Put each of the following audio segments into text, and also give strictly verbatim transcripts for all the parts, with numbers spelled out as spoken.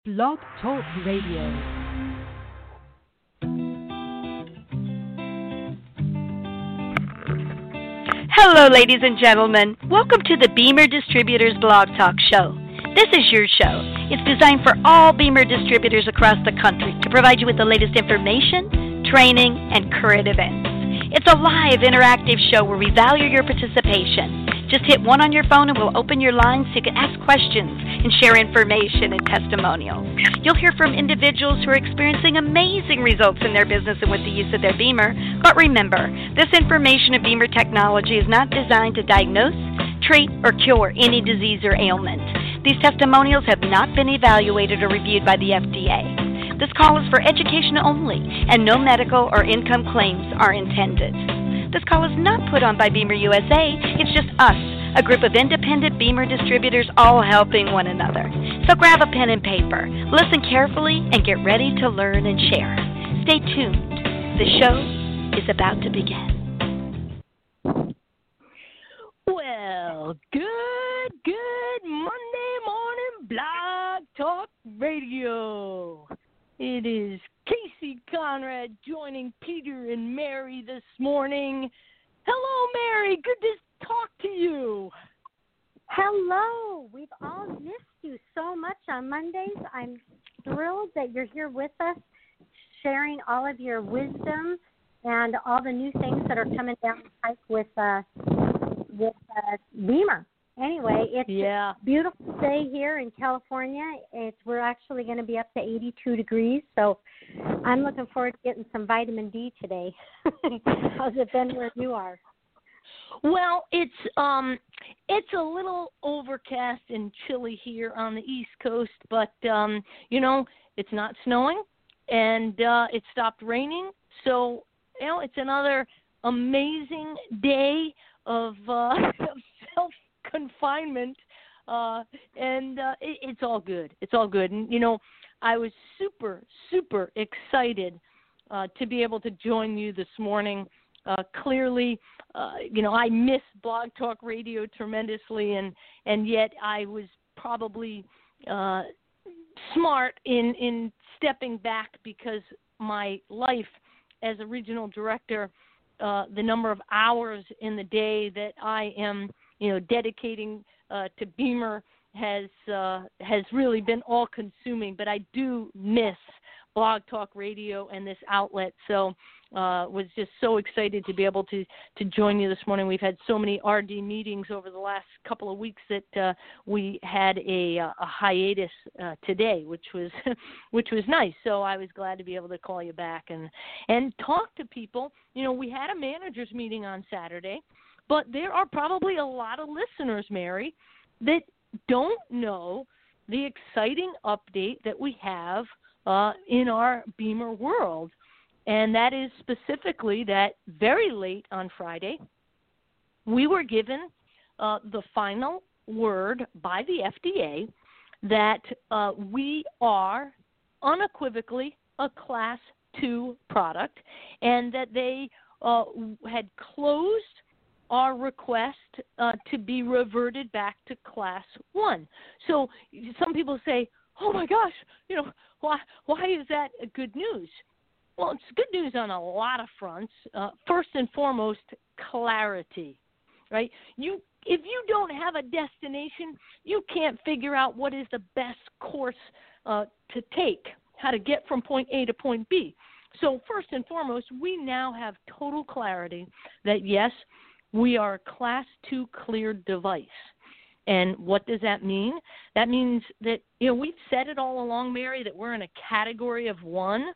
Blog Talk Radio. Hello, ladies and gentlemen. Welcome to the Beamer Distributors Blog Talk Show. This is your show. It's designed for all Beamer distributors across the country to provide you with the latest information, training, and current events. It's a live, interactive show where we value your participation. Just hit one on your phone and we'll open your lines so you can ask questions and share information and testimonials. You'll hear from individuals who are experiencing amazing results in their business and with the use of their Beamer. But remember, this information of Beamer technology is not designed to diagnose, treat, or cure any disease or ailment. These testimonials have not been evaluated or reviewed by the F D A. This call is for education only, and no medical or income claims are intended. This call is not put on by Beamer U S A. It's just us, a group of independent Beamer distributors all helping one another. So grab a pen and paper, listen carefully, and get ready to learn and share. Stay tuned. The show is about to begin. Well, good, good Monday morning Blog Talk Radio. It is Casey Conrad joining Peter and Mary this morning. Hello, Mary. Good to talk to you. Hello. We've all missed you so much on Mondays. I'm thrilled that you're here with us, sharing all of your wisdom and all the new things that are coming down the pipe with uh, with uh, Beamer. Anyway, it's yeah. a beautiful day here in California. It's we're actually going to be up to eighty-two degrees, so I'm looking forward to getting some vitamin D today. How's it been where you are? Well, it's um, it's a little overcast and chilly here on the East Coast, but um, you know, it's not snowing, and uh, it stopped raining, so you know, it's another amazing day of, uh, of self. confinement, uh, and uh, it, it's all good. It's all good. And, you know, I was super, super excited uh, to be able to join you this morning. Uh, clearly, uh, you know, I miss Blog Talk Radio tremendously, and, and yet I was probably uh, smart in, in stepping back because my life as a regional director, uh, the number of hours in the day that I am you know, dedicating uh, to Beamer has uh, has really been all-consuming. But I do miss Blog Talk Radio and this outlet. So uh, was just so excited to be able to, to join you this morning. We've had so many R D meetings over the last couple of weeks that uh, we had a, a hiatus uh, today, which was which was nice. So I was glad to be able to call you back and and talk to people. You know, we had a managers meeting on Saturday. But there are probably a lot of listeners, Mary, that don't know the exciting update that we have uh, in our Beamer world. And that is specifically that very late on Friday, we were given uh, the final word by the F D A that uh, we are unequivocally a Class two product and that they uh, had closed our request uh, to be reverted back to Class one. So some people say, oh, my gosh, you know, why why is that good news? Well, it's good news on a lot of fronts. Uh, first and foremost, clarity, right? You If you don't have a destination, you can't figure out what is the best course uh, to take, how to get from point A to point B. So first and foremost, we now have total clarity that, yes, we are a Class two cleared device. And what does that mean? That means that, you know, we've said it all along, Mary, that we're in a category of one.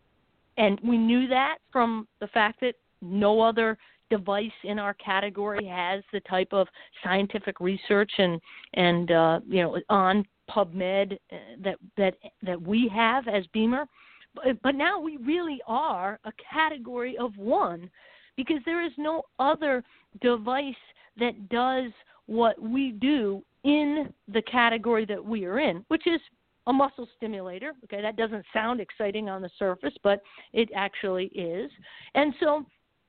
And we knew that from the fact that no other device in our category has the type of scientific research and, and uh, you know, on PubMed that, that, that we have as Beamer. But, but now we really are a category of one, because there is no other device that does what we do in the category that we are in, which is a muscle stimulator. Okay, that doesn't sound exciting on the surface, but it actually is. And so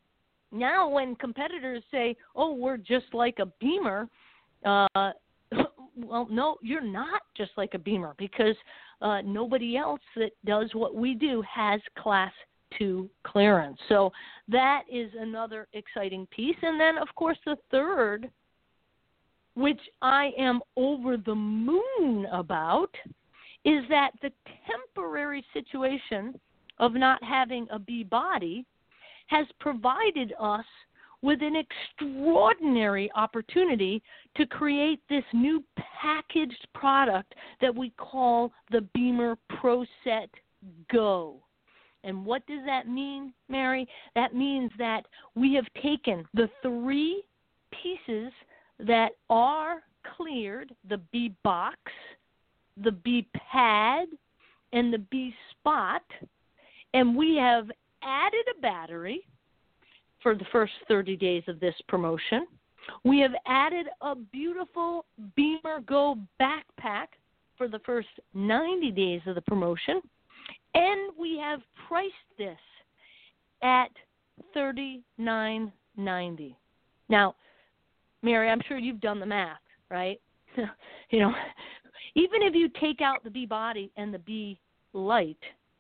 now when competitors say, oh, we're just like a Beamer, uh, well, no, you're not just like a Beamer, because uh, nobody else that does what we do has class two clearance. So that is another exciting piece. And then, of course, the third, which I am over the moon about, is that the temporary situation of not having a bee body has provided us with an extraordinary opportunity to create this new packaged product that we call the BEMER ProSet Go. And what does that mean, Mary? That means that we have taken the three pieces that are cleared, the bee box, the bee pad, and the bee spot, and we have added a battery for the first thirty days of this promotion. We have added a beautiful BEMER Go backpack for the first ninety days of the promotion, and we have priced this at thirty-nine ninety. Now, Mary, I'm sure you've done the math, right? You know, even if you take out the bee body and the bee light,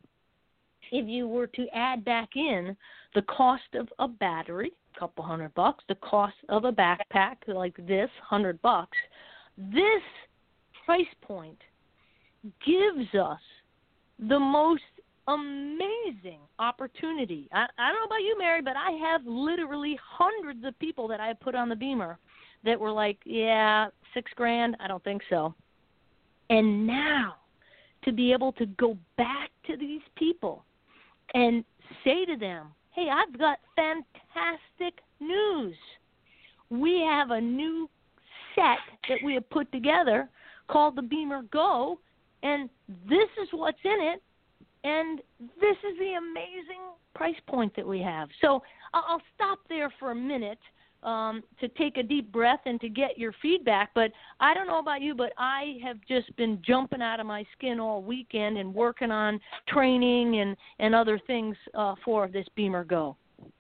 if you were to add back in the cost of a battery, a couple hundred bucks, the cost of a backpack like this, hundred bucks, this price point gives us the most amazing opportunity. I, I don't know about you, Mary, but I have literally hundreds of people that I have put on the BEMER that were like, yeah, six grand, I don't think so. And now to be able to go back to these people and say to them, hey, I've got fantastic news. We have a new set that we have put together called the BEMER Go, and this is what's in it, and this is the amazing price point that we have. So I'll stop there for a minute um, to take a deep breath and to get your feedback. But I don't know about you, but I have just been jumping out of my skin all weekend and working on training and, and other things uh, for this BEMER Go.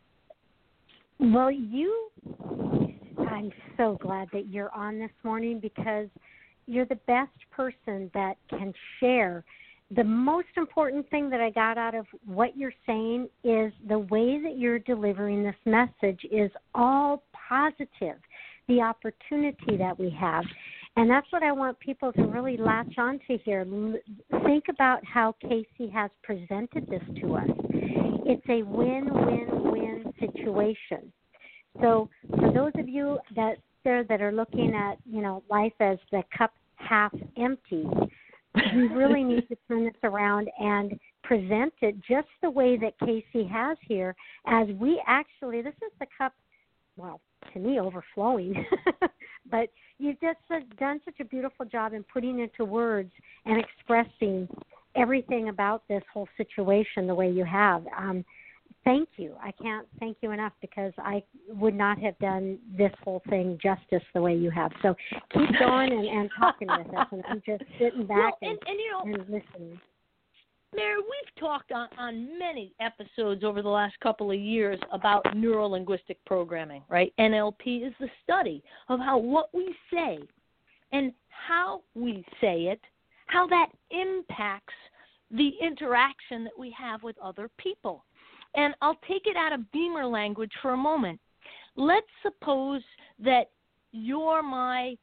Well, you, I'm so glad that you're on this morning because you're the best person that can share. The most important thing that I got out of what you're saying is the way that you're delivering this message is all positive, the opportunity that we have. And that's what I want people to really latch onto here. Think about how Casey has presented this to us. It's a win-win-win situation. So for those of you that there that are looking at, you know, life as the cup half empty, we really need to turn this around and present it just the way that Casey has here, as we actually, this is the cup, well, to me, overflowing. But you've just done such a beautiful job in putting into words and expressing everything about this whole situation the way you have. Um, thank you. I can't thank you enough because I would not have done this whole thing justice the way you have. So keep going and, and talking with us, and I'm just sitting back well, and, and, and, you know, and listening. Mary, we've talked on, on many episodes over the last couple of years about neuro-linguistic programming, right? N L P is the study of how what we say and how we say it, how that impacts the interaction that we have with other people. And I'll take it out of BEMER language for a moment. Let's suppose that you're my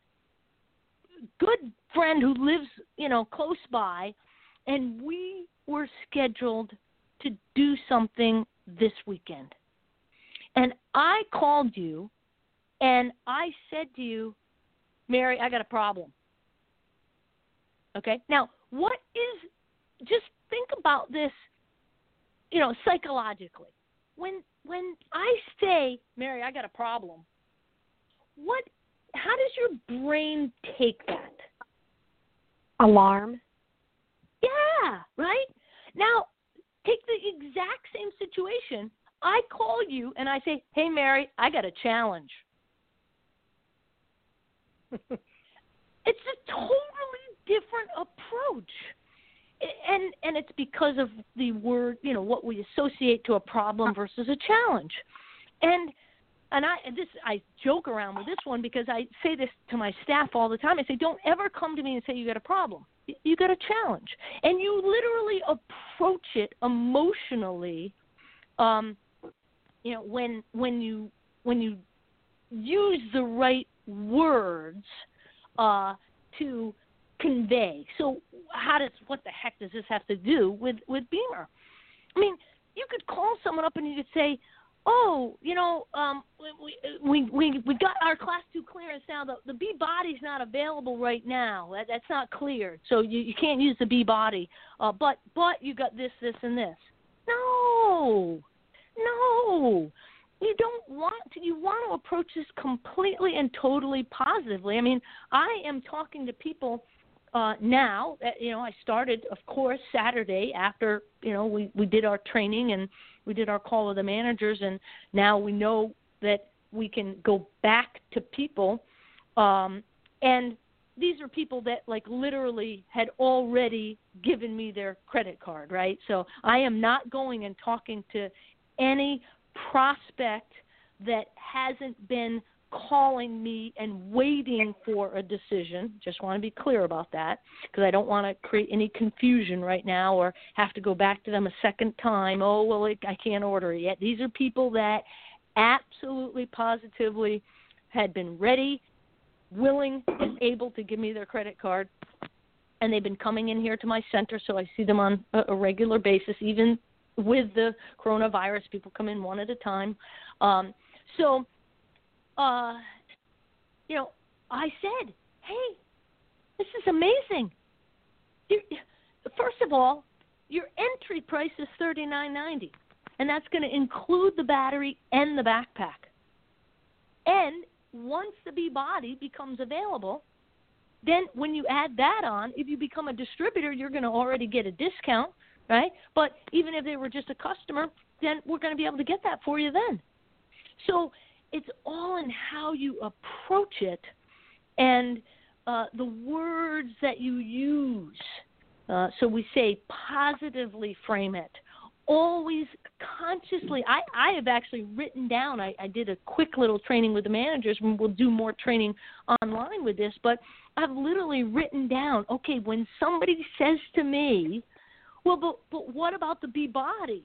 good friend who lives, you know, close by, and we were scheduled to do something this weekend. And I called you, and I said to you, Mary, I got a problem. Okay? Now, what is, just think about this, you know, psychologically. When when I say, Mary, I got a problem, what, how does your brain take that? Alarm. Yeah, right? Now, take the exact same situation. I call you and I say, hey, Mary, I got a challenge. It's a totally different approach. And and it's because of the word, you know, what we associate to a problem versus a challenge. And and I and this I joke around with this one because I say this to my staff all the time. I say, don't ever come to me and say you got a problem. you got a challenge. And you literally approach it emotionally, um, you know, when when you when you use the right words uh, to convey. So how does, what the heck does this have to do with, with Beamer? I mean, you could call someone up and you could say, oh, you know, um, we, we we we got our class two clearance now. The the B body's not available right now. That, that's not cleared, so you, you can't use the B body. Uh, but but you got this, this, and this. No, no, you don't want to. You want to approach this completely and totally positively. I mean, I am talking to people uh, now. That, you know, I started, of course, Saturday after you know we, we did our training and we did our call with the managers, and now we know that we can go back to people. Um, and these are people that, like, literally had already given me their credit card, right? So I am not going and talking to any prospect that hasn't been calling me and waiting for a decision. Just want to be clear about that, because I don't want to create any confusion right now or have to go back to them a second time. Oh, well, it, I can't order it yet. These are people that absolutely positively had been ready, willing, and able to give me their credit card, and they've been coming in here to my center, so I see them on a, a regular basis. Even with the coronavirus, people come in one at a time. Um, so Uh, you know, I said, hey, this is amazing. You're, first of all, your entry price is thirty-nine ninety, and that's going to include the battery and the backpack. And once the B body becomes available, then when you add that on, if you become a distributor, you're going to already get a discount, right? But even if they were just a customer, then we're going to be able to get that for you then. So it's all in how you approach it and uh, the words that you use. Uh, so we say positively frame it. Always consciously. I, I have actually written down, I, I did a quick little training with the managers, and we'll do more training online with this, but I've literally written down, okay, when somebody says to me, well, but, but what about the B body?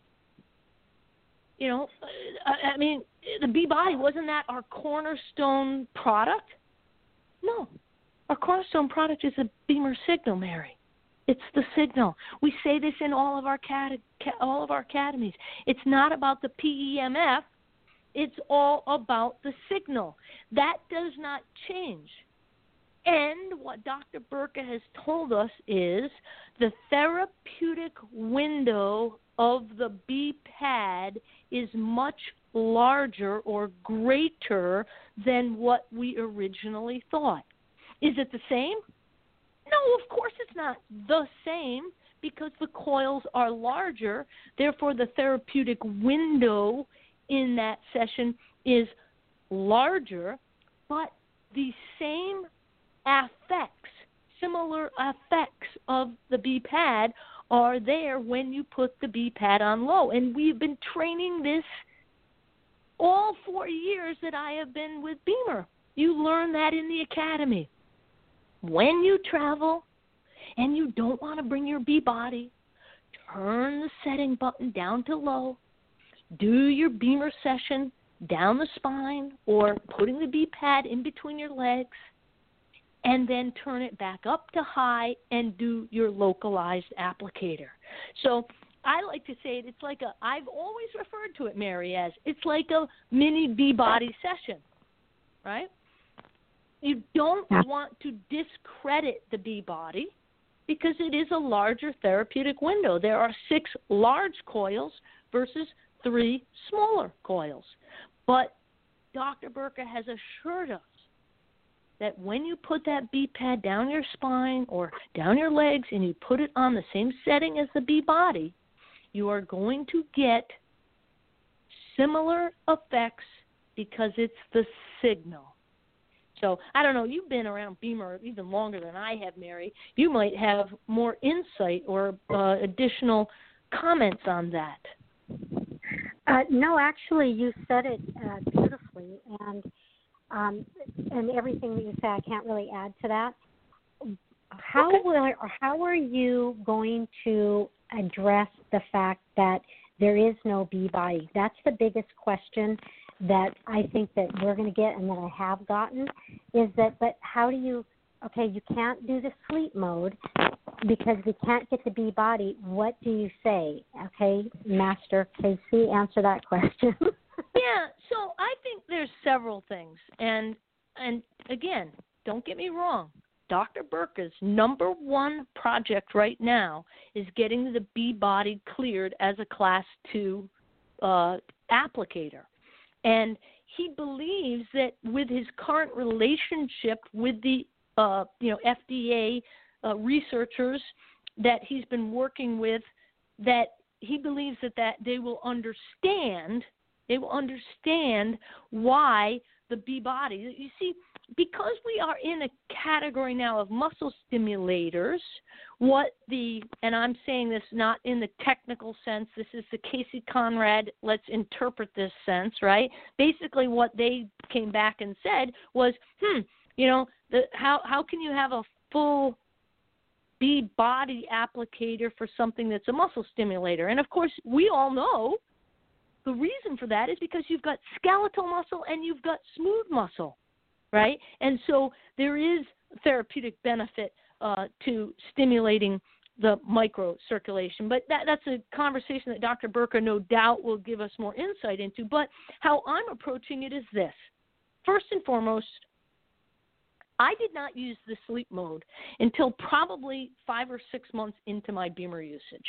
You know, I, I mean, the B body, wasn't that our cornerstone product? No. Our cornerstone product is the Beamer Signal, Mary. It's the signal. We say this in all of our cat, all of our academies. It's not about the P E M F. It's all about the signal. That does not change. And what Doctor Burka has told us is the therapeutic window of the B pad is much larger or greater than what we originally thought. Is it the same? No, of course it's not the same, because the coils are larger. Therefore, the therapeutic window in that session is larger, but the same effects, similar effects of the B pad are there when you put the B pad on low. And we've been training this all four years that I have been with Beamer. You learn that in the academy. When you travel and you don't want to bring your B body, turn the setting button down to low, do your Beamer session down the spine or putting the B pad in between your legs, and then turn it back up to high and do your localized applicator. So I like to say it, it's like a, I've always referred to it, Mary, as it's like a mini B-body session, right? You don't want to discredit the B-body because it is a larger therapeutic window. There are six large coils versus three smaller coils. But Doctor Burka has assured us that when you put that B pad down your spine or down your legs and you put it on the same setting as the B body, you are going to get similar effects because it's the signal. So, I don't know, you've been around Beamer even longer than I have, Mary. You might have more insight or uh, additional comments on that. Uh, no, actually, you said it uh, beautifully, and um, and everything that you say, I can't really add to that. how Okay. will how are you going to address the fact that there is no bee body? That's the biggest question that I think that we're going to get and that I have gotten is that, but how do you, okay, you can't do the sleep mode because we can't get the bee body. What do you say? Okay, Master Casey, answer that question. Yeah, so I think there's several things. And and again, don't get me wrong. Doctor Burka's number one project right now is getting the bee body cleared as a class two uh, applicator. And he believes that with his current relationship with the uh, you know F D A uh, researchers that he's been working with, that he believes that, that they will understand they will understand why the bee body. You see, because we are in a category now of muscle stimulators, what the, and I'm saying this not in the technical sense, this is the Casey Conrad, let's interpret this sense, right? Basically what they came back and said was, hmm, you know, the, how, how can you have a full bee body applicator for something that's a muscle stimulator? And of course, we all know the reason for that is because you've got skeletal muscle and you've got smooth muscle. Right? And so there is therapeutic benefit uh, to stimulating the microcirculation. But that, that's a conversation that Doctor Burka no doubt will give us more insight into. But how I'm approaching it is this. First and foremost, I did not use the sleep mode until probably five or six months into my Beamer usage.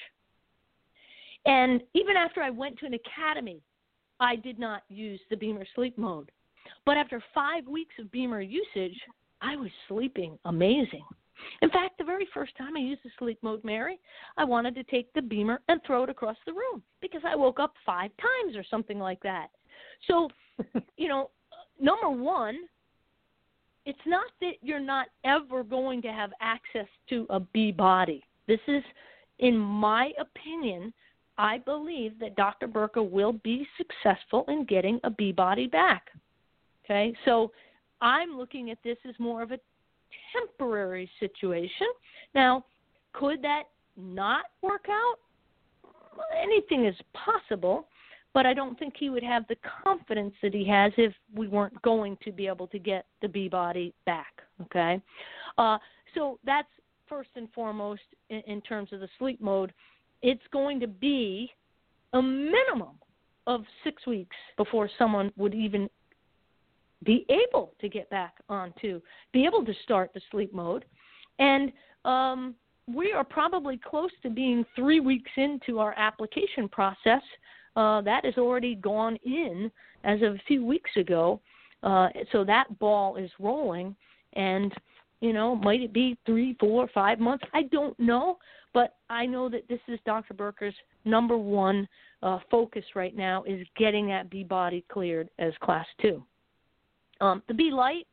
And even after I went to an academy, I did not use the Beamer sleep mode. But after five weeks of Beamer usage, I was sleeping amazing. In fact, the very first time I used the sleep mode, Mary, I wanted to take the Beamer and throw it across the room because I woke up five times or something like that. So, you know, number one, it's not that you're not ever going to have access to a bee body. This is, in my opinion, I believe that Doctor Burka will be successful in getting a bee body back. Okay, so I'm looking at this as more of a temporary situation. Now, could that not work out? Well, anything is possible, but I don't think he would have the confidence that he has if we weren't going to be able to get the bee body back. Okay, uh, so that's first and foremost in, in terms of the sleep mode. It's going to be a minimum of six weeks before someone would even be able to get back onto, be able to start the sleep mode. And um, we are probably close to being three weeks into our application process. Uh, that has already gone in as of a few weeks ago. Uh, so that ball is rolling. And, you know, might it be three, four, five months? I don't know. But I know that this is Doctor Burka's number one uh, focus right now is getting that bee body cleared as class two. Um, the Bee Light,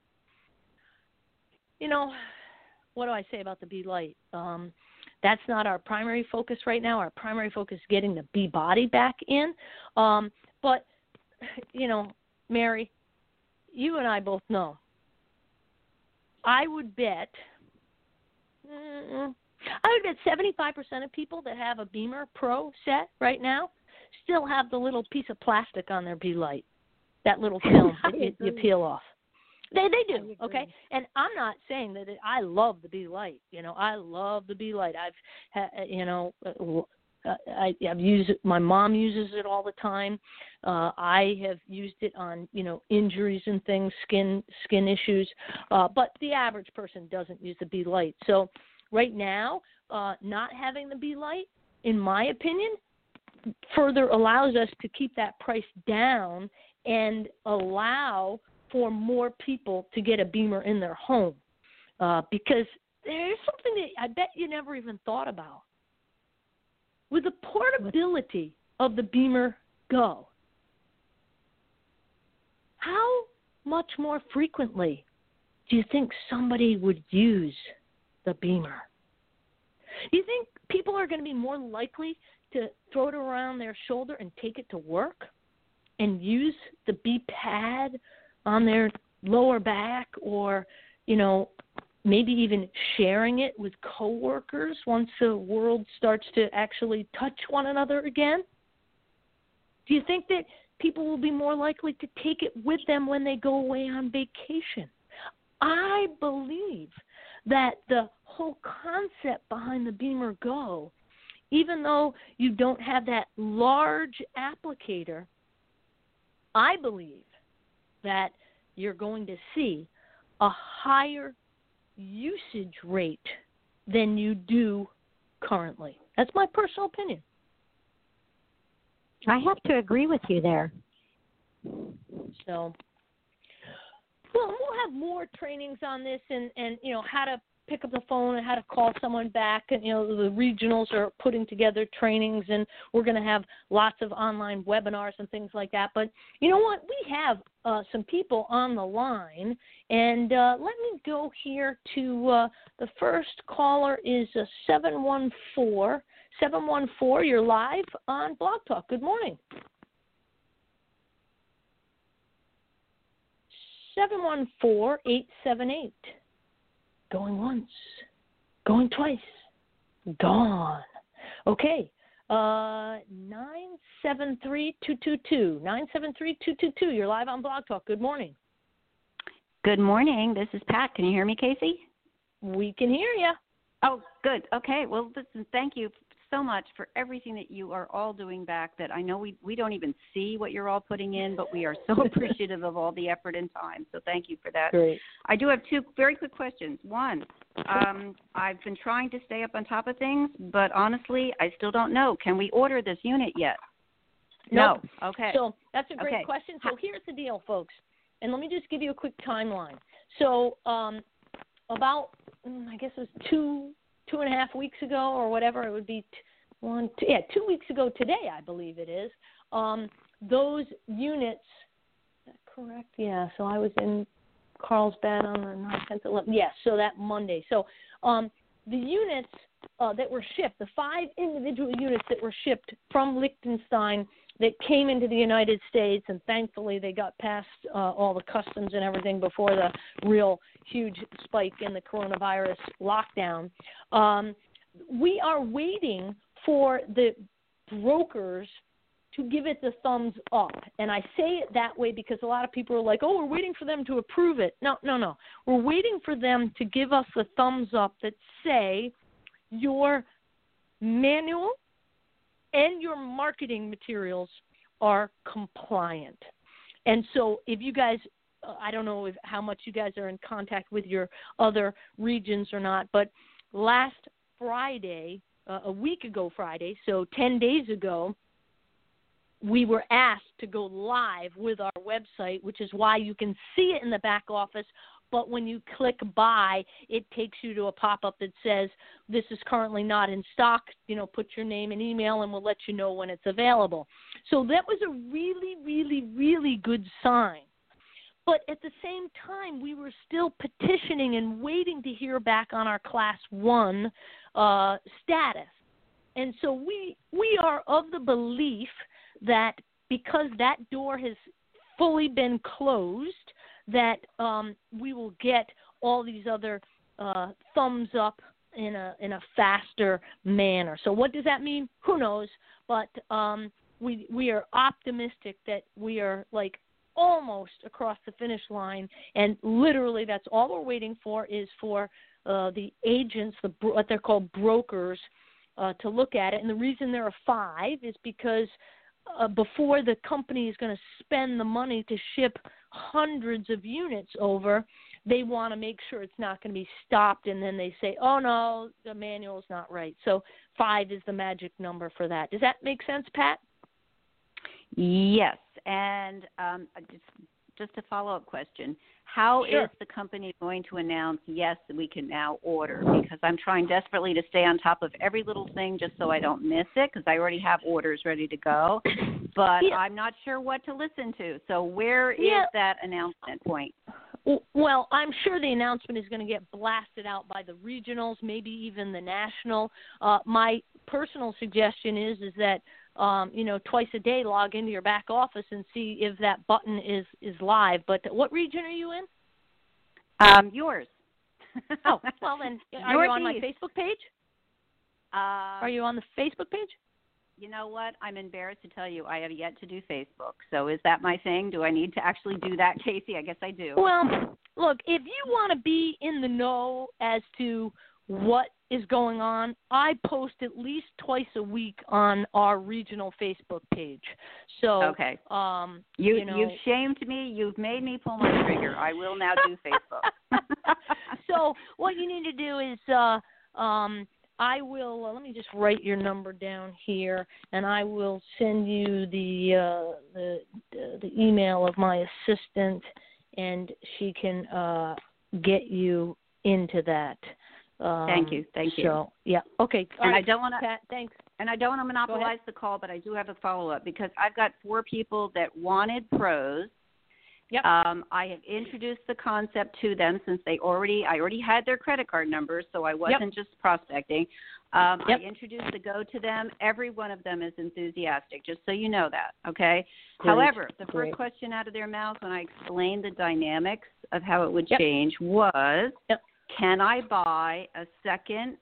you know, what do I say about the Bee Light? Um, that's not our primary focus right now. Our primary focus is getting the bee body back in. Um, but, you know, Mary, you and I both know. I would bet, mm, I would bet seventy-five percent of people that have a Beamer Pro set right now still have the little piece of plastic on their Bee Light. That little film that you, you peel off. They they do, okay? And I'm not saying that it, I love the Bee Light. You know, I love the Bee Light. I've, ha, you know, uh, I, I've used it. My mom uses it all the time. Uh, I have used it on, you know, injuries and things, skin skin issues. Uh, but the average person doesn't use the Bee Light. So right now, uh, not having the Bee Light, in my opinion, further allows us to keep that price down and allow for more people to get a Beamer in their home. Uh, because there's something that I bet you never even thought about. With the portability of the Beamer Go, how much more frequently do you think somebody would use the Beamer? Do you think people are going to be more likely to throw it around their shoulder and take it to work and use the bee pad on their lower back or, you know, maybe even sharing it with coworkers once the world starts to actually touch one another again? Do you think that people will be more likely to take it with them when they go away on vacation? I believe that the whole concept behind the Beamer Go, even though you don't have that large applicator, I believe that you're going to see a higher usage rate than you do currently. That's my personal opinion. I have to agree with you there. So, well, we'll have more trainings on this and, and, you know, how to pick up the phone and how to call someone back. And, you know, the regionals are putting together trainings, and we're going to have lots of online webinars and things like that. But you know what? We have uh, some people on the line, and uh, let me go here to uh, the first caller is uh, seven one four. seven one four, you're live on Blog Talk. Good morning. seven one four, eight seven eight. Going once. Going twice. Gone. Okay. Uh, nine seven three, two two two. nine seven three, two two two. You're live on Blog Talk. Good morning. Good morning. This is Pat. Can you hear me, Casey? We can hear you. Oh, good. Okay. Well, listen, thank you so much for everything that you are all doing back that I know we, we don't even see what you're all putting in, but we are so appreciative of all the effort and time. So thank you for that. Great. I do have two very quick questions. One, um, I've been trying to stay up on top of things, but honestly, I still don't know. Can we order this unit yet? Nope. No. Okay. So that's a great okay. question. So here's the deal, folks. And let me just give you a quick timeline. So um, about, I guess it was two, two and a half weeks ago or whatever, it would be t- one, two, yeah, two weeks ago today, I believe it is, um, those units, is that correct? Yeah, so I was in Carlsbad on the ninth, tenth, eleventh, yes, so that Monday. So um, the units uh, that were shipped, the five individual units that were shipped from Liechtenstein that came into the United States, and thankfully they got past uh, all the customs and everything before the real huge spike in the coronavirus lockdown. Um, we are waiting for the brokers to give it the thumbs up. And I say it that way because a lot of people are like, oh, we're waiting for them to approve it. No, no, no. We're waiting for them to give us the thumbs up that say your manual and your marketing materials are compliant. And so if you guys, uh, I don't know if, how much you guys are in contact with your other regions or not, but last Friday, uh, a week ago Friday, so ten days ago, we were asked to go live with our website, which is why you can see it in the back office. But when you click buy, it takes you to a pop-up that says, this is currently not in stock. You know, put your name and email, and we'll let you know when it's available. So that was a really, really, really good sign. But at the same time, we were still petitioning and waiting to hear back on our Class one uh, status. And so we we are of the belief that because that door has fully been closed, that um, we will get all these other uh, thumbs up in a in a faster manner. So what does that mean? Who knows? But um, we we are optimistic that we are like almost across the finish line, and literally that's all we're waiting for is for uh, the agents, the what they're called brokers, uh, to look at it. And the reason there are five is because uh, before the company is going to spend the money to ship hundreds of units over, they want to make sure it's not going to be stopped, and then they say, oh, no, the manual's not right. So five is the magic number for that. Does that make sense, Pat? Yes, and um, just, just a follow-up question. How Sure. is the company going to announce, yes, we can now order? Because I'm trying desperately to stay on top of every little thing just so I don't miss it, because I already have orders ready to go. But Yeah. I'm not sure what to listen to. So where Yeah. is that announcement point? Well, I'm sure the announcement is going to get blasted out by the regionals, maybe even the national. Uh, my personal suggestion is is that um, you know, twice a day log into your back office and see if that button is, is live. But what region are you in? Um, yours. Oh, well then, are you on my Northeast. Facebook page? Uh, Are you on the Facebook page? You know what? I'm embarrassed to tell you I have yet to do Facebook. So is that my thing? Do I need to actually do that, Casey? I guess I do. Well, look, if you want to be in the know as to what is going on, I post at least twice a week on our regional Facebook page. So, okay. um, you, you know, you've shamed me. You've made me pull my trigger. I will now do Facebook. So what you need to do is uh, um, I will uh, let me just write your number down here, and I will send you the uh, the the email of my assistant, and she can uh, get you into that. Um, Thank you. Thank you. So yeah, okay. All and right, I don't want to. Pat, thanks. And I don't want to monopolize the call, but I do have a follow up because I've got four people that wanted pros. Yep. Um, I have introduced the concept to them since they already, I already had their credit card numbers, so I wasn't Yep. just prospecting. Um, Yep. I introduced the Go to them. Every one of them is enthusiastic, just so you know that, okay? Great. However, the Great. first question out of their mouth when I explained the dynamics of how it would Yep. change was, Yep. can I buy a second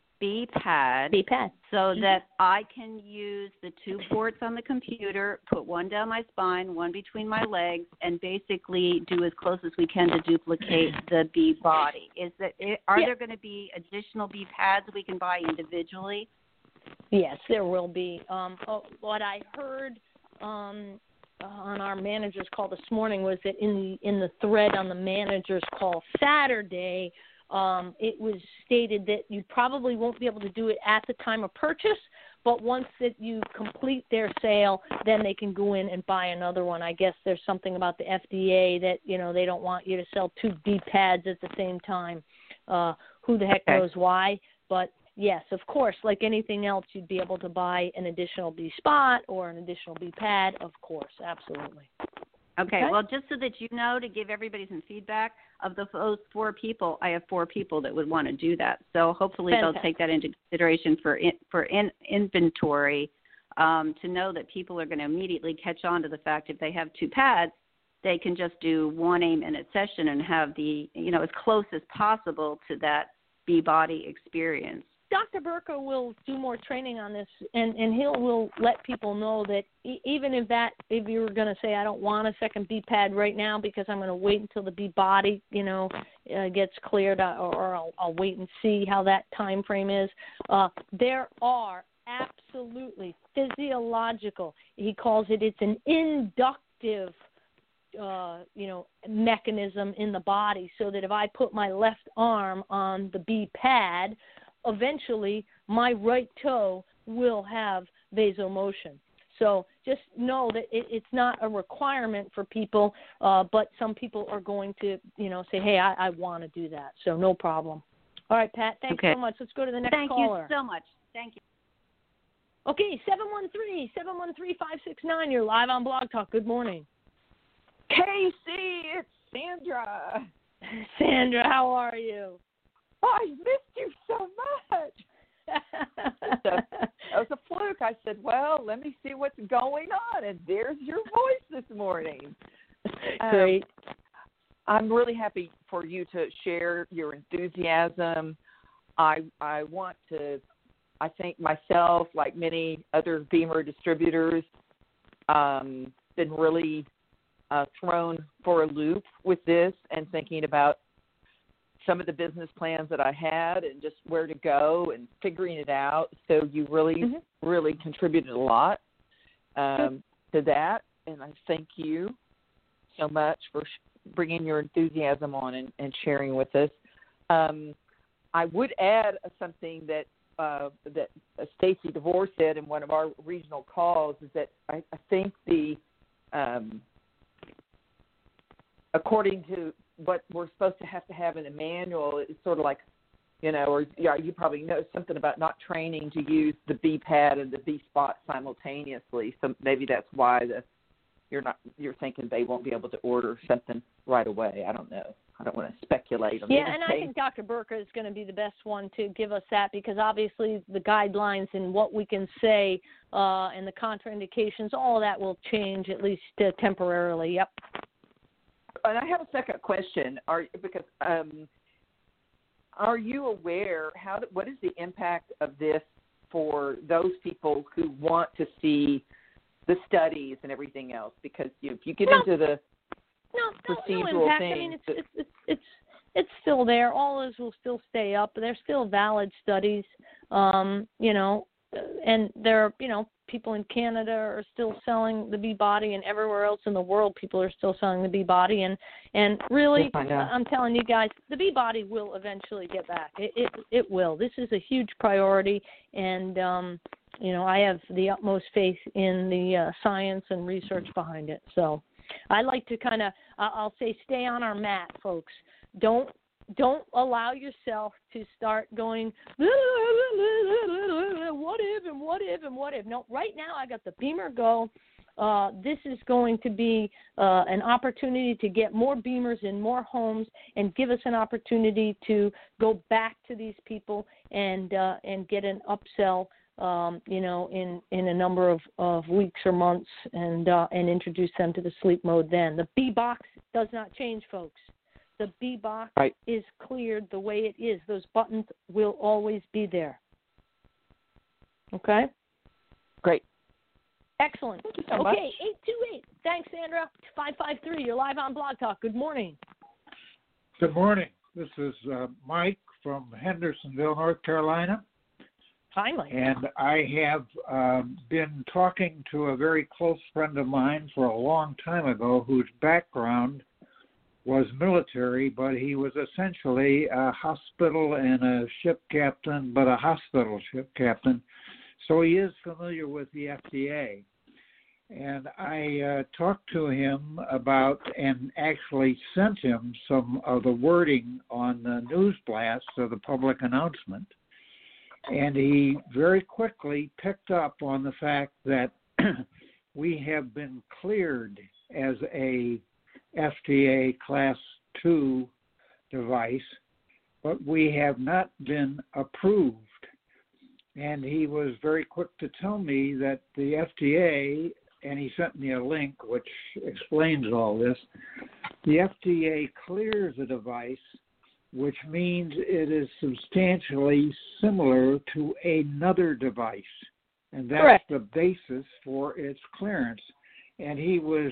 B pad B pad so mm-hmm. that I can use the two ports on the computer, put one down my spine, one between my legs, and basically do as close as we can to duplicate the B body? Is that are Yeah. there going to be additional B pads we can buy individually? Yes, there will be. Um, oh, what I heard um, on our manager's call this morning was that in the in the thread on the manager's call Saturday, um, it was stated that you probably won't be able to do it at the time of purchase, but once that you complete their sale, then they can go in and buy another one. I guess there's something about the F D A that, you know, they don't want you to sell two B pads at the same time. Uh, who the heck Okay. knows why, but yes, of course, like anything else, you'd be able to buy an additional B spot or an additional B pad, of course, absolutely. Okay, Okay. well, just so that you know, to give everybody some feedback, of the, those four people, I have four people that would want to do that. So hopefully Fantastic. they'll take that into consideration for in, for in, inventory, um, to know that people are going to immediately catch on to the fact if they have two pads, they can just do one eight-minute session and have the, you know, as close as possible to that B-body experience. Doctor Burka will do more training on this, and, and he'll will let people know that e- even if that if you were going to say I don't want a second B pad right now because I'm going to wait until the B body you know uh, gets cleared, or, or I'll, I'll wait and see how that time frame is. Uh, there are absolutely physiological. He calls it. It's an inductive. Uh, you know, mechanism in the body, so that if I put my left arm on the B pad, eventually my right toe will have vasomotion. So just know that it, it's not a requirement for people, uh, but some people are going to, you know, say, hey, I, I want to do that. So no problem. All right, Pat, thanks Okay. so much. Let's go to the next Thank caller. you so much. Thank you. Okay, seven one three, seven one three, five six nine. You're live on Blog Talk. Good morning. Casey, it's Sandra. Sandra, how are you? Oh, I missed you so much. That was a fluke. I said, well, let me see what's going on, and there's your voice this morning. Great. Um, I'm really happy for you to share your enthusiasm. I I want to, I think myself, like many other Beamer distributors, um, been really uh, thrown for a loop with this and thinking about some of the business plans that I had and just where to go and figuring it out. So you really, mm-hmm. really contributed a lot um, to that, and I thank you so much for sh- bringing your enthusiasm on and, and sharing with us. Um, I would add something that uh, that uh, Stacy DeVore said in one of our regional calls is that I, I think the um, according to what we're supposed to have to have in the manual, it's sort of like, you know, or yeah, you probably know something about not training to use the B pad and the B spot simultaneously. So maybe that's why the you're not you're thinking they won't be able to order something right away. I don't know. I don't want to speculate on Yeah, anything. and I think Doctor Burka is going to be the best one to give us that, because obviously the guidelines and what we can say uh, and the contraindications, all of that will change at least uh, temporarily. Yep. And I have a second question, are, because um, are you aware, how? what is the impact of this for those people who want to see the studies and everything else? Because you, if you get no. into the no, procedural no, no impact. things. I mean, it's, it's, it's, it's, it's still there. All those will still stay up. They're still valid studies, um, you know, and there are, you know, people in Canada are still selling the B-Body, and everywhere else in the world people are still selling the B-Body. And, and really, I'm telling you guys, the B-Body will eventually get back. It, it, it will. This is a huge priority, and, um, you know, I have the utmost faith in the uh, science and research behind it. So I like to kind of, uh, I'll say, stay on our mat, folks. Don't don't allow yourself to start going, what if and what if and what if. No, right now I got the Beamer Go. Uh, this is going to be uh, an opportunity to get more Beamers in more homes and give us an opportunity to go back to these people and uh, and get an upsell, um, you know, in, in a number of, of weeks or months and uh, and introduce them to the sleep mode then. The B-Box does not change, folks. The B-Box right. is cleared the way it is. Those buttons will always be there. Okay? Great. Excellent. Thank you so okay, much. eight two eight. Thanks, Sandra. five five three. You're live on Blog Talk. Good morning. Good morning. This is uh, Mike from Hendersonville, North Carolina. Hi, Mike. And I have um, been talking to a very close friend of mine for a long time ago whose background was military, but he was essentially a hospital and a ship captain, but a hospital ship captain. So he is familiar with the F D A. And I uh, talked to him about and actually sent him some of the wording on the news blast of the public announcement. And he very quickly picked up on the fact that we have been cleared as a F D A Class two device, but we have not been approved. And he was very quick to tell me that the F D A, and he sent me a link which explains all this, the F D A clears a device, which means it is substantially similar to another device. And that's Correct. The basis for its clearance. And he was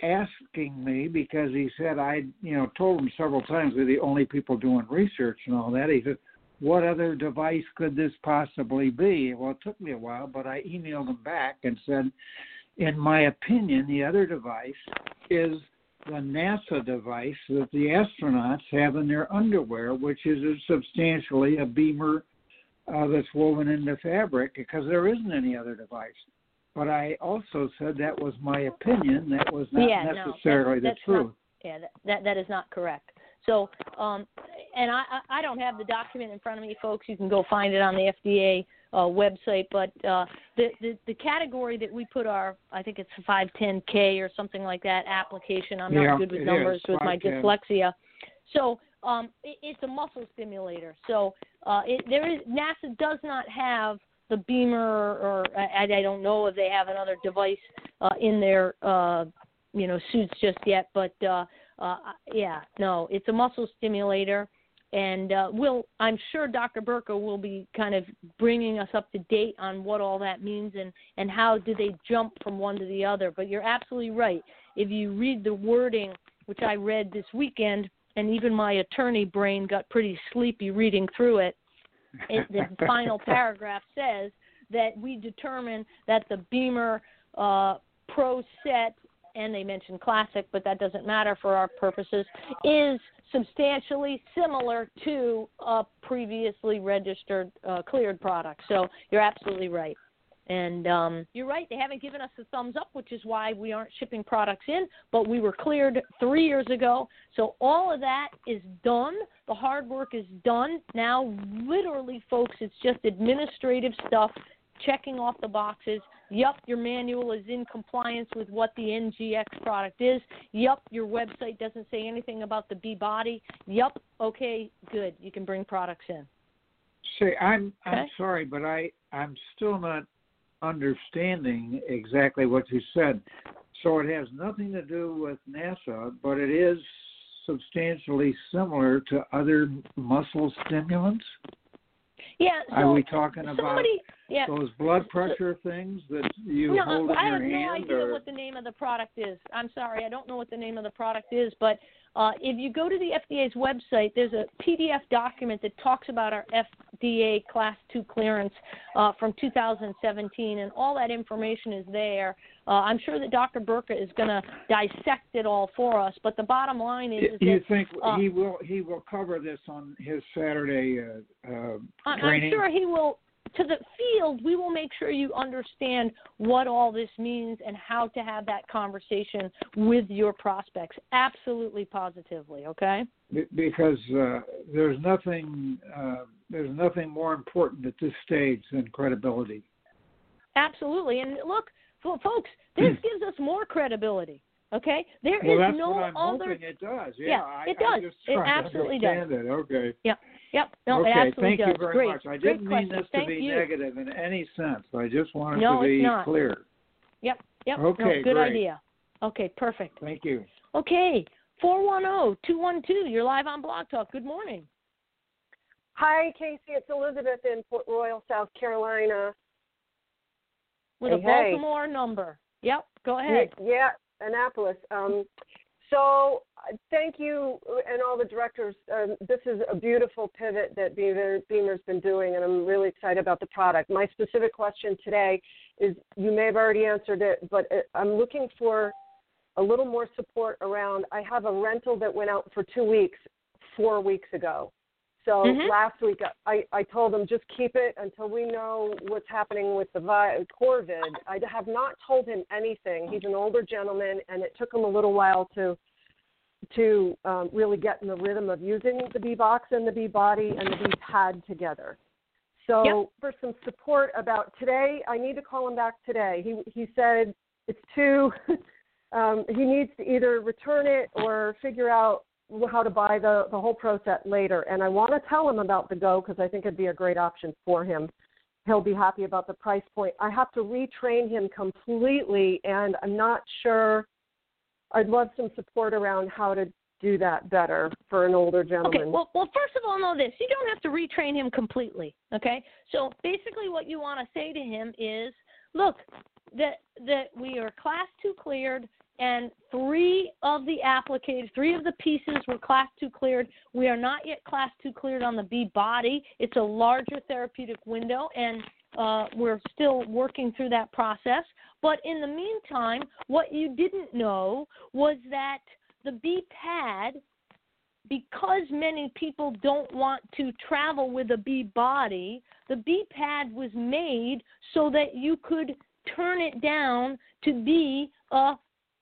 asking me, because he said, I you know told him several times we're the only people doing research and all that. He said, what other device could this possibly be? Well, it took me a while, but I emailed him back and said, in my opinion, the other device is the NASA device that the astronauts have in their underwear, which is a substantially a beamer uh, that's woven into fabric, because there isn't any other device. But I also said that was my opinion. That was not yeah, necessarily no, that, the truth. Not, yeah, that, that that is not correct. So, um, and I, I don't have the document in front of me, folks. You can go find it on the F D A uh, website. But uh, the, the the category that we put our, I think it's five ten K or something like that application. I'm yeah, not good with numbers is, with my dyslexia. So um, it, it's a muscle stimulator. So uh, it, there is NASA does not have the Beamer, or I, I don't know if they have another device uh, in their, uh, you know, suits just yet. But uh, uh, yeah, no, it's a muscle stimulator, and uh, we'll, I'm sure Doctor Burka will be kind of bringing us up to date on what all that means and, and how do they jump from one to the other. But you're absolutely right. If you read the wording, which I read this weekend, and even my attorney brain got pretty sleepy reading through it, It, the final paragraph says that we determine that the Beamer uh, Pro Set, and they mention Classic, but that doesn't matter for our purposes, is substantially similar to a previously registered, uh, cleared product. So you're absolutely right. And um, you're right, they haven't given us the thumbs up, which is why we aren't shipping products in, but we were cleared three years ago. So all of that is done. The hard work is done. Now, literally, folks, it's just administrative stuff, checking off the boxes. Yup, your manual is in compliance with what the N G X product is. Yup, your website doesn't say anything about the B-Body. Yup, okay, good. You can bring products in. See, I'm okay? I'm sorry, but I, I'm still not understanding exactly what you said. So it has nothing to do with NASA, but it is substantially similar to other muscle stimulants? Yeah. So Are we talking somebody, about yeah. those blood pressure things that you no, hold in I your have no hand? idea or? what the name of the product is. I'm sorry, I don't know what the name of the product is, but uh, if you go to the F D A's website, there's a P D F document that talks about our F D A Class two clearance uh, from two thousand seventeen, and all that information is there. Uh, I'm sure that Doctor Burka is going to dissect it all for us, but the bottom line is, is you that, think uh, he will he will cover this on his Saturday uh, uh, training? I'm sure he will. To the field, we will make sure you understand what all this means and how to have that conversation with your prospects. Absolutely, positively, okay? Because uh, there's nothing uh, there's nothing more important at this stage than credibility. Absolutely, and look, folks, this gives us more credibility. Okay, there well, is that's no what I'm other. hoping it does. Yeah, yeah I, it does. I just It try absolutely to understand does. It. Okay. Yep. Yep. No, okay. it absolutely Thank does. you very Great. much. I Great didn't question. mean this Thank to be you. negative in any sense. I just wanted no, to be it's not. clear. Yep. Yep. Okay. No, good great. idea. Okay. Perfect. Thank you. Okay. four one zero, two one two. You're live on Blog Talk. Good morning. Hi, Casey. It's Elizabeth in Port Royal, South Carolina. With hey, a Baltimore hey. number. Yep. Go ahead. Yeah, Annapolis. Um, so uh, thank you and all the directors. Um, this is a beautiful pivot that Beamer, Beamer's been doing, and I'm really excited about the product. My specific question today is, you may have already answered it, but I'm looking for a little more support around, I have a rental that went out for two weeks, four weeks ago. So mm-hmm. last week I, I told them just keep it until we know what's happening with the vi- Corvid. I have not told him anything. He's an older gentleman, and it took him a little while to to um, really get in the rhythm of using the B-Box and the B-Body and the B-Pad together. So yep. for some support about today, I need to call him back today. He he said it's too um, – he needs to either return it or figure out how to buy the, the whole Pro Set later. And I want to tell him about the Go because I think it'd be a great option for him. He'll be happy about the price point. I have to retrain him completely, and I'm not sure. I'd love some support around how to do that better for an older gentleman. Okay, well, well, first of all, know this. You don't have to retrain him completely, okay? So basically what you want to say to him is, look, that that we are Class two cleared, and three of the applicators, three of the pieces were Class two cleared. We are not yet Class two cleared on the B-Body. It's a larger therapeutic window, and uh, we're still working through that process. But in the meantime, what you didn't know was that the B-Pad, because many people don't want to travel with a B-Body, the B-Pad was made so that you could turn it down to be a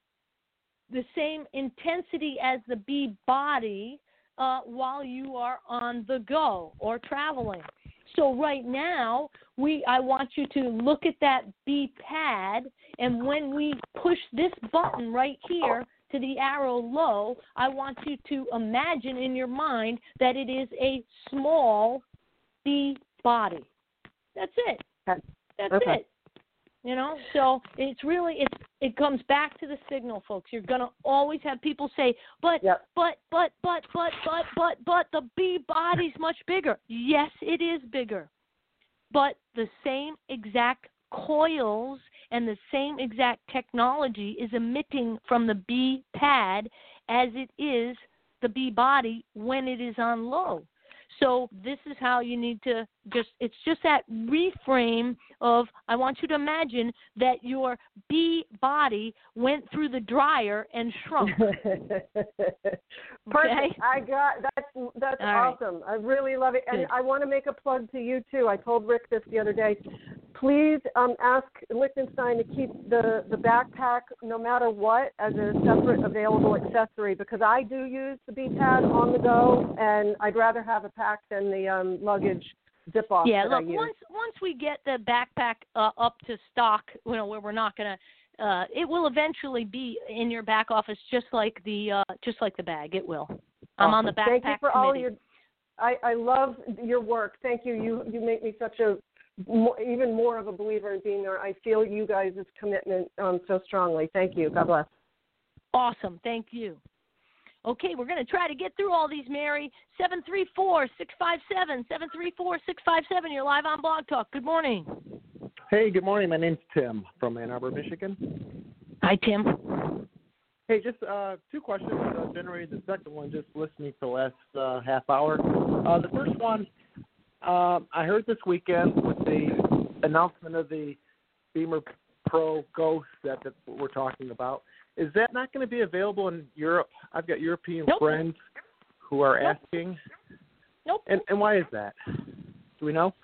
the same intensity as the B-Body uh, while you are on the go or traveling. So right now, we I want you to look at that B-Pad, and when we push this button right here to the arrow low, I want you to imagine in your mind that it is a small B-Body. That's it. That's okay. it. You know, so it's really, it's, it comes back to the signal, folks. You're going to always have people say, but, yep. but, but, but, but, but, but, but, the B-Body's much bigger. Yes, it is bigger. But the same exact coils and the same exact technology is emitting from the B-Pad as it is the B-Body when it is on low. So this is how you need to just, it's just that reframe of, I want you to imagine that your B-Body went through the dryer and shrunk. Perfect. Okay? I got, that's, that's All awesome. right. I really love it. And Good. I want to make a plug to you too. I told Rick this the other day. Please um, ask Lichtenstein to keep the, the backpack, no matter what, as a separate available accessory, because I do use the B-Pad on the go, and I'd rather have a pack than the um, luggage zip-off yeah, that look, I use. once once we get the backpack uh, up to stock, you know, where we're not going to, uh, it will eventually be in your back office just like the uh, just like the bag. It will. Awesome. I'm on the backpack Thank you for committee. all your. I, I love your work. Thank you. You you make me such a more, even more of a believer in being there. I feel you guys' commitment um, so strongly. Thank you. God bless. Awesome. Thank you. Okay, we're going to try to get through all these, Mary. seven three four, six five seven, seven three four, six five seven. You're live on Blog Talk. Good morning. Hey, good morning. My name's Tim from Ann Arbor, Michigan. Hi, Tim. Hey, just uh, two questions. Uh, generated the second one just listening for the last uh, half hour. Uh, the first one, uh, I heard this weekend with the announcement of the Beamer Pro Go set that we're talking about. Is that not going to be available in Europe? I've got European nope. friends who are nope. asking. Nope. And, and why is that? Do we know?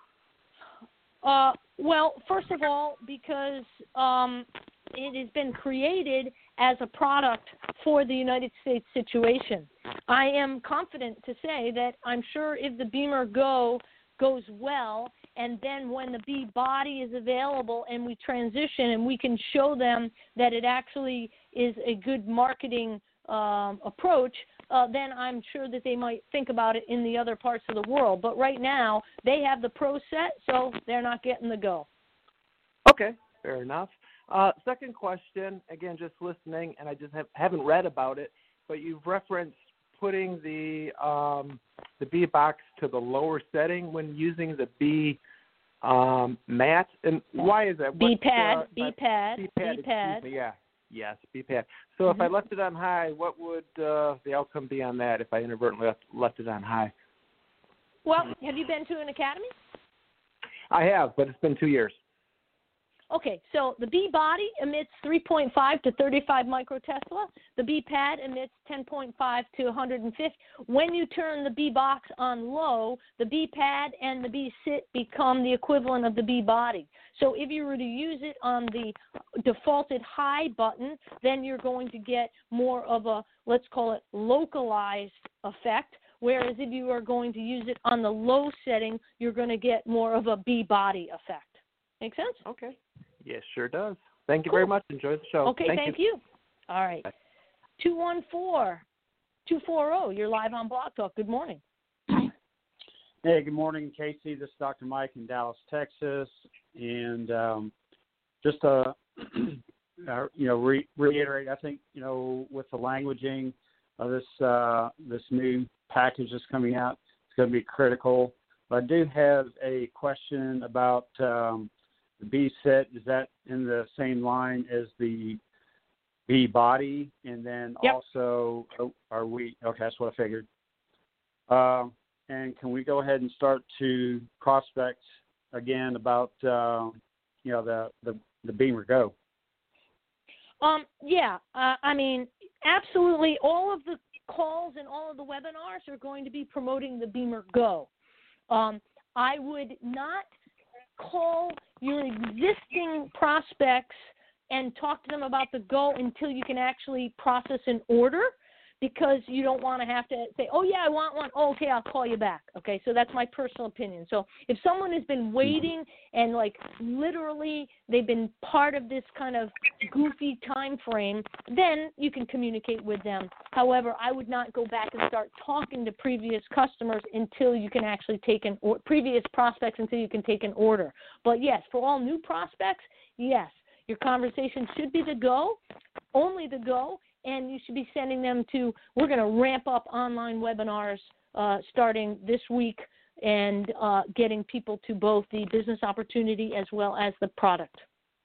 Uh, well, first of all, because um, it has been created as a product for the United States situation. I am confident to say that I'm sure if the Beamer Go goes well, and then when the B body is available and we transition and we can show them that it actually is a good marketing um, approach, uh, then I'm sure that they might think about it in the other parts of the world. But right now, they have the Pro set, so they're not getting the Go. Okay, fair enough. Uh, second question, again, just listening, and I just have, haven't read about it, but you've referenced putting the um, the B box to the lower setting when using the B um, mat, and why is that? B pad, uh, B pad, B pad, B pad. Excuse me, yeah, yes, B pad. So Mm-hmm. if I left it on high, what would uh, the outcome be on that if I inadvertently left, left it on high? Well, have you been to an academy? I have, but it's been two years. Okay, so the B body emits three point five to thirty-five microtesla. The B pad emits ten point five to one hundred fifty. When you turn the B box on low, the B pad and the B sit become the equivalent of the B body. So if you were to use it on the defaulted high button, then you're going to get more of a, let's call it, localized effect. Whereas if you are going to use it on the low setting, you're going to get more of a B body effect. Make sense? Okay. Yes, sure does. Thank you Cool. very much. Enjoy the show. Okay, thank, thank you. you. All right. two one four, two four zero, you're live on Blog Talk. Good morning. Hey, good morning, Casey. This is Doctor Mike in Dallas, Texas. And um, just to uh, you know, re- reiterate, I think, you know, with the languaging of this, uh, this new package that's coming out, it's going to be critical. But I do have a question about um, the B set. Is that in the same line as the B body? And then yep. also, are we, okay, that's what I figured. Uh, and can we go ahead and start to prospect again about, uh, you know, the, the, the Beamer Go? Um, yeah, uh, I mean, absolutely. All of the calls and all of the webinars are going to be promoting the Beamer Go. Um, I would not call your existing prospects and talk to them about the Go until you can actually process an order, because you don't want to have to say, oh, yeah, I want one. Oh, okay, I'll call you back. Okay, so that's my personal opinion. So if someone has been waiting and, like, literally they've been part of this kind of goofy time frame, then you can communicate with them. However, I would not go back and start talking to previous customers until you can actually take an or previous prospects until you can take an order. But, yes, for all new prospects, yes, your conversation should be the Go, only the Go. And you should be sending them to, we're going to ramp up online webinars uh, starting this week and uh, getting people to both the business opportunity as well as the product.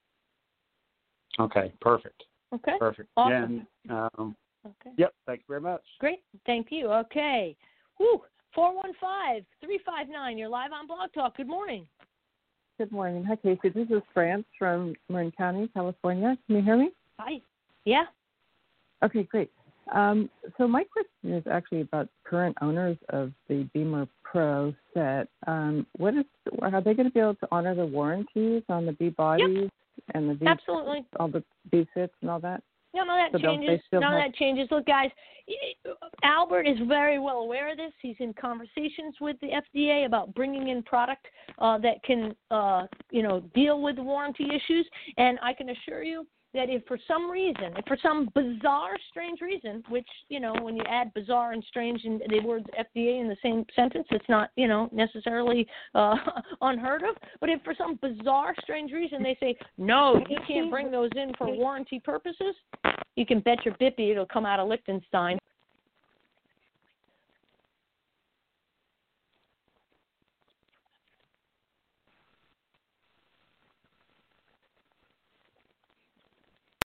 Okay, perfect. Okay. Perfect. Awesome. Yeah, um, okay. Yep, thank you very much. Great. Thank you. Okay. Woo. four one five, three five nine, you're live on Blog Talk. Good morning. Good morning. Hi, Casey. This is France from Marin County, California. Can you hear me? Hi. Yeah. Okay, great. Um, so my question is actually about current owners of the Beamer Pro set. Um, what is are they going to be able to honor the warranties on the B bodies yep. and the B Absolutely. all the B sits and all that? No, no, that so changes. None have... of that changes. Look, guys, Albert is very well aware of this. He's in conversations with the F D A about bringing in product uh, that can, uh, you know, deal with the warranty issues. And I can assure you that if for some reason, if for some bizarre, strange reason, which, you know, when you add bizarre and strange in the words F D A in the same sentence, it's not, you know, necessarily uh, unheard of. But if for some bizarre, strange reason they say, no, you can't bring those in for warranty purposes, you can bet your bippy it'll come out of Liechtenstein.